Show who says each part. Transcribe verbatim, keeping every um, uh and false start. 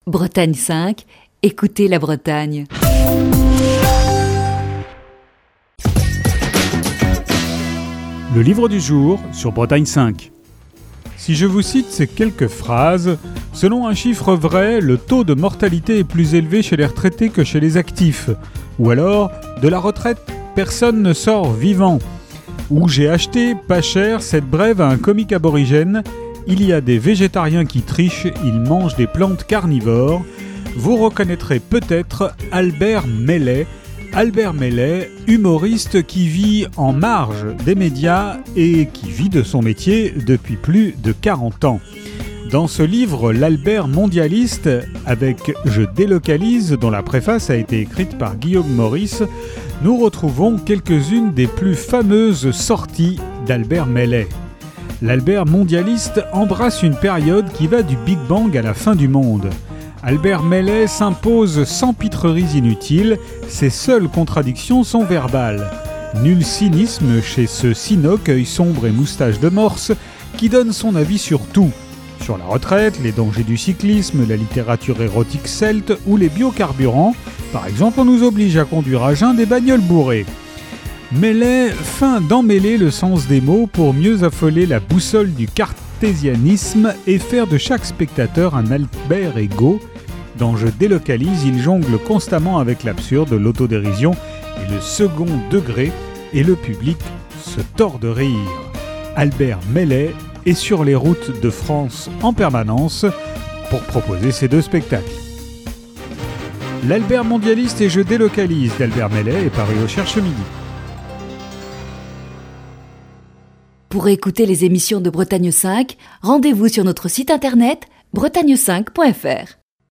Speaker 1: Bretagne cinq, écoutez la Bretagne.
Speaker 2: Le livre du jour sur Bretagne cinq. Si je vous cite ces quelques phrases, selon un chiffre vrai, le taux de mortalité est plus élevé chez les retraités que chez les actifs. Ou alors, de la retraite, personne ne sort vivant. Ou j'ai acheté, pas cher, cette brève à un comique aborigène. Il y a des végétariens qui trichent, ils mangent des plantes carnivores. Vous reconnaîtrez peut-être Albert Mellet. Albert Mellet, humoriste qui vit en marge des médias et qui vit de son métier depuis plus de quarante ans. Dans ce livre, l'Albert mondialiste, avec « Je délocalise », dont la préface a été écrite par Guillaume Maurice, nous retrouvons quelques-unes des plus fameuses sorties d'Albert Mellet. L'Albert mondialiste embrasse une période qui va du Big Bang à la fin du monde. Albert Mellet s'impose sans pitreries inutiles, ses seules contradictions sont verbales. Nul cynisme chez ce cynoc, œil sombre et moustache de morse, qui donne son avis sur tout. Sur la retraite, les dangers du cyclisme, la littérature érotique celte ou les biocarburants. Par exemple, on nous oblige à conduire à jeun des bagnoles bourrées. Mellet feint d'emmêler le sens des mots pour mieux affoler la boussole du cartésianisme et faire de chaque spectateur un Albert égaux. Dans Je délocalise, il jongle constamment avec l'absurde, l'autodérision et le second degré, et le public se tord de rire. Albert Mellet est sur les routes de France en permanence pour proposer ces deux spectacles. L'Albert mondialiste et Je délocalise d'Albert Mellet est paru au Cherche Midi.
Speaker 1: Pour écouter les émissions de Bretagne cinq, rendez-vous sur notre site internet bretagne cinq point f r.